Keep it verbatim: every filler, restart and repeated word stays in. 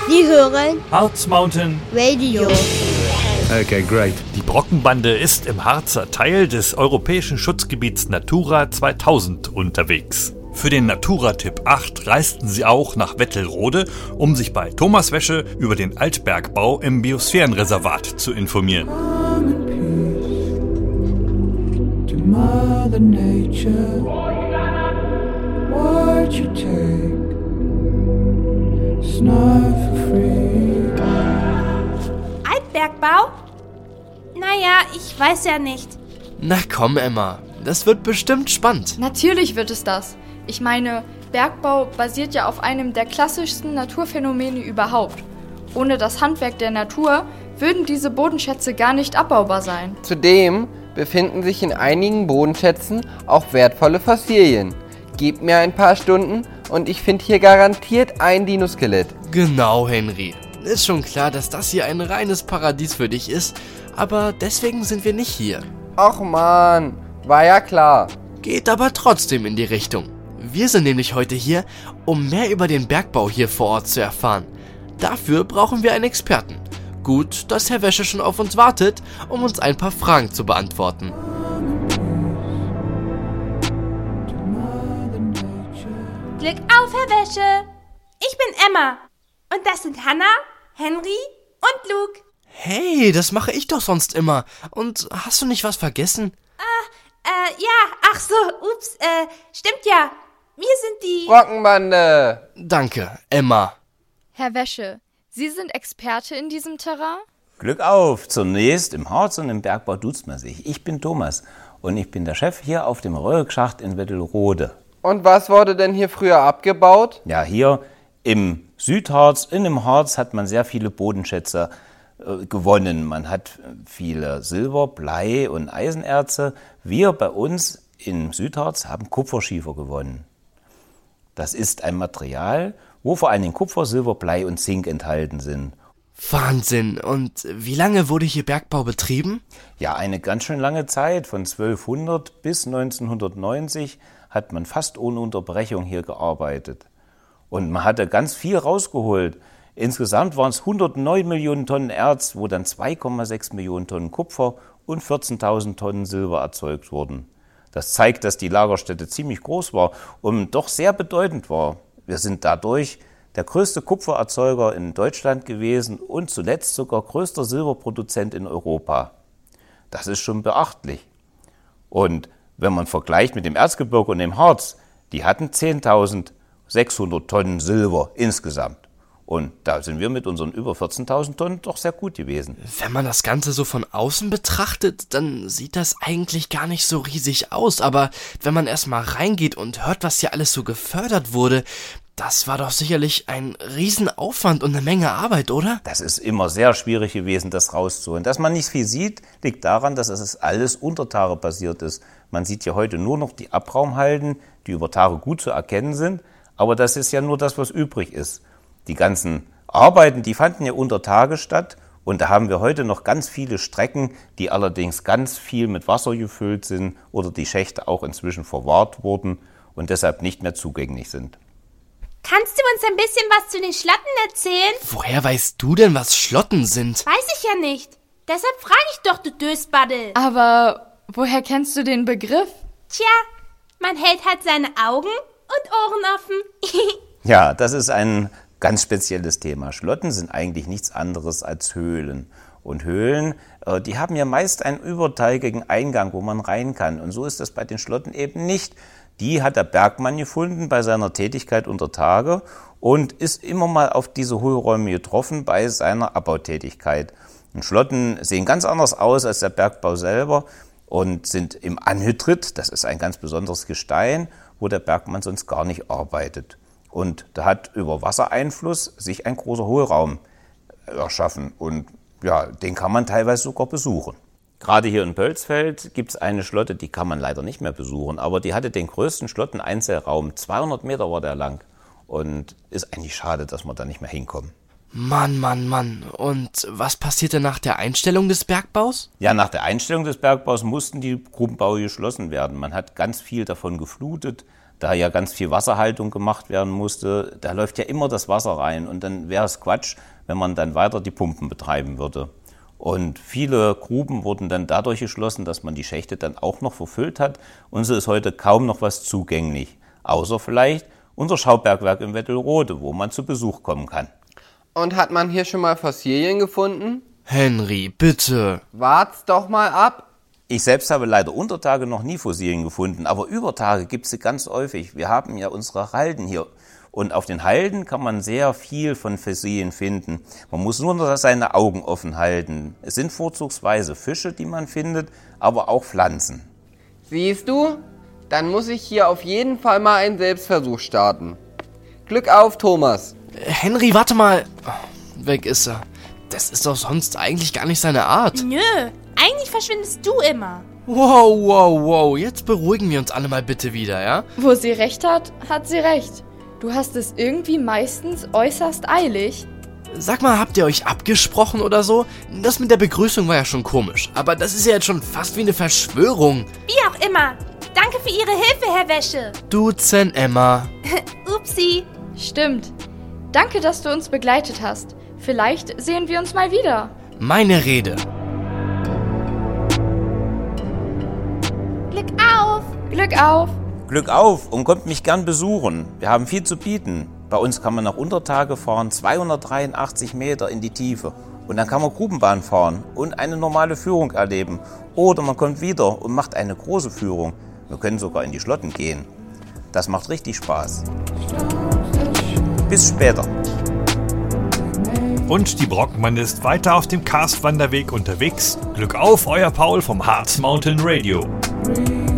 Sie hören Harz Mountain Radio. Okay, great. Die Brockenbande ist im Harzer Teil des europäischen Schutzgebiets Natura zweitausend unterwegs. Für den Natura-Tipp acht reisten sie auch nach Wettelrode, um sich bei Thomas Wäsche über den Altbergbau im Biosphärenreservat zu informieren. Mother Nature, what you take, it's not for free. Altbergbau? Naja, ich weiß ja nicht. Na komm, Emma, das wird bestimmt spannend. Natürlich wird es das. Ich meine, Bergbau basiert ja auf einem der klassischsten Naturphänomene überhaupt. Ohne das Handwerk der Natur würden diese Bodenschätze gar nicht abbaubar sein. Zudem befinden sich in einigen Bodenschätzen auch wertvolle Fossilien. Gebt mir ein paar Stunden und ich finde hier garantiert ein Dinoskelett. Genau, Henry. Ist schon klar, dass das hier ein reines Paradies für dich ist, aber deswegen sind wir nicht hier. Och man, war ja klar. Geht aber trotzdem in die Richtung. Wir sind nämlich heute hier, um mehr über den Bergbau hier vor Ort zu erfahren. Dafür brauchen wir einen Experten. Gut, dass Herr Wäsche schon auf uns wartet, um uns ein paar Fragen zu beantworten. Glück auf, Herr Wäsche. Ich bin Emma. Und das sind Hannah, Henry und Luke. Hey, das mache ich doch sonst immer. Und hast du nicht was vergessen? Äh, äh, ja, ach so, ups, äh, stimmt ja. Wir sind die... Brockenbande. Danke, Emma. Herr Wäsche, Sie sind Experte in diesem Terrain? Glück auf! Zunächst im Harz und im Bergbau duzt man sich. Ich bin Thomas und ich bin der Chef hier auf dem Röhrigschacht in Wettelrode. Und was wurde denn hier früher abgebaut? Ja, hier im Südharz, in dem Harz hat man sehr viele Bodenschätze äh, gewonnen. Man hat viele Silber-, Blei- und Eisenerze. Wir bei uns im Südharz haben Kupferschiefer gewonnen. Das ist ein Material, wo vor allem Kupfer, Silber, Blei und Zink enthalten sind. Wahnsinn. Und wie lange wurde hier Bergbau betrieben? Ja, eine ganz schön lange Zeit. Von zwölfhundert bis neunzehnhundertneunzig hat man fast ohne Unterbrechung hier gearbeitet. Und man hatte ganz viel rausgeholt. Insgesamt waren es hundertneun Millionen Tonnen Erz, wo dann zwei Komma sechs Millionen Tonnen Kupfer und vierzehntausend Tonnen Silber erzeugt wurden. Das zeigt, dass die Lagerstätte ziemlich groß war und doch sehr bedeutend war. Wir sind dadurch der größte Kupfererzeuger in Deutschland gewesen und zuletzt sogar größter Silberproduzent in Europa. Das ist schon beachtlich. Und wenn man vergleicht mit dem Erzgebirge und dem Harz, die hatten zehntausendsechshundert Tonnen Silber insgesamt. Und da sind wir mit unseren über vierzehntausend Tonnen doch sehr gut gewesen. Wenn man das Ganze so von außen betrachtet, dann sieht das eigentlich gar nicht so riesig aus. Aber wenn man erstmal reingeht und hört, was hier alles so gefördert wurde, das war doch sicherlich ein Riesenaufwand und eine Menge Arbeit, oder? Das ist immer sehr schwierig gewesen, das rauszuholen. Dass man nicht viel sieht, liegt daran, dass es alles unter Tage basiert ist. Man sieht ja heute nur noch die Abraumhalden, die über Tage gut zu erkennen sind. Aber das ist ja nur das, was übrig ist. Die ganzen Arbeiten, die fanden ja unter Tage statt und da haben wir heute noch ganz viele Strecken, die allerdings ganz viel mit Wasser gefüllt sind oder die Schächte auch inzwischen verwahrt wurden und deshalb nicht mehr zugänglich sind. Kannst du uns ein bisschen was zu den Schlotten erzählen? Woher weißt du denn, was Schlotten sind? Weiß ich ja nicht. Deshalb frage ich doch, du Dösbaddel. Aber woher kennst du den Begriff? Tja, man hält halt seine Augen und Ohren offen. Ja, das ist ein ganz spezielles Thema. Schlotten sind eigentlich nichts anderes als Höhlen. Und Höhlen, äh, die haben ja meist einen überteigigen Eingang, wo man rein kann. Und so ist das bei den Schlotten eben nicht. Die hat der Bergmann gefunden bei seiner Tätigkeit unter Tage und ist immer mal auf diese Hohlräume getroffen bei seiner Abbautätigkeit. Und Schlotten sehen ganz anders aus als der Bergbau selber und sind im Anhydrit, das ist ein ganz besonderes Gestein, wo der Bergmann sonst gar nicht arbeitet. Und da hat über Wassereinfluss sich ein großer Hohlraum erschaffen und ja, den kann man teilweise sogar besuchen. Gerade hier in Pölsfeld gibt es eine Schlotte, die kann man leider nicht mehr besuchen, aber die hatte den größten Schlotteneinzelraum, zweihundert Meter war der lang und ist eigentlich schade, dass wir da nicht mehr hinkommen. Mann, Mann, Mann. Und was passierte nach der Einstellung des Bergbaus? Ja, nach der Einstellung des Bergbaus mussten die Grubenbaue geschlossen werden. Man hat ganz viel davon geflutet. da ja ganz viel Wasserhaltung gemacht werden musste, da läuft ja immer das Wasser rein und dann wäre es Quatsch, wenn man dann weiter die Pumpen betreiben würde. Und viele Gruben wurden dann dadurch geschlossen, dass man die Schächte dann auch noch verfüllt hat und so ist heute kaum noch was zugänglich, außer vielleicht unser Schaubergwerk in Wettelrode, wo man zu Besuch kommen kann. Und hat man hier schon mal Fossilien gefunden? Henry, bitte. Wart's doch mal ab. Ich selbst habe leider unter Tage noch nie Fossilien gefunden, aber über Tage gibt es sie ganz häufig. Wir haben ja unsere Halden hier und auf den Halden kann man sehr viel von Fossilien finden. Man muss nur noch seine Augen offen halten. Es sind vorzugsweise Fische, die man findet, aber auch Pflanzen. Siehst du? Dann muss ich hier auf jeden Fall mal einen Selbstversuch starten. Glück auf, Thomas. Henry, warte mal. Oh, weg ist er. Das ist doch sonst eigentlich gar nicht seine Art. Nö, eigentlich verschwindest du immer. Wow, wow, wow. Jetzt beruhigen wir uns alle mal bitte wieder, ja? Wo sie recht hat, hat sie recht. Du hast es irgendwie meistens äußerst eilig. Sag mal, habt ihr euch abgesprochen oder so? Das mit der Begrüßung war ja schon komisch. Aber das ist ja jetzt schon fast wie eine Verschwörung. Wie auch immer. Danke für Ihre Hilfe, Herr Wäsche. Duzen, Emma. Upsi. Stimmt. Danke, dass du uns begleitet hast. Vielleicht sehen wir uns mal wieder. Meine Rede. Glück auf. Glück auf. Glück auf und kommt mich gern besuchen. Wir haben viel zu bieten. Bei uns kann man nach Untertage fahren, zweihundertdreiundachtzig Meter in die Tiefe. Und dann kann man Grubenbahn fahren und eine normale Führung erleben. Oder man kommt wieder und macht eine große Führung. Wir können sogar in die Schlotten gehen. Das macht richtig Spaß. Bis später. Und die Brockenbande ist weiter auf dem Karstwanderweg unterwegs. Glück auf, euer Paul vom Harz Mountain Radio.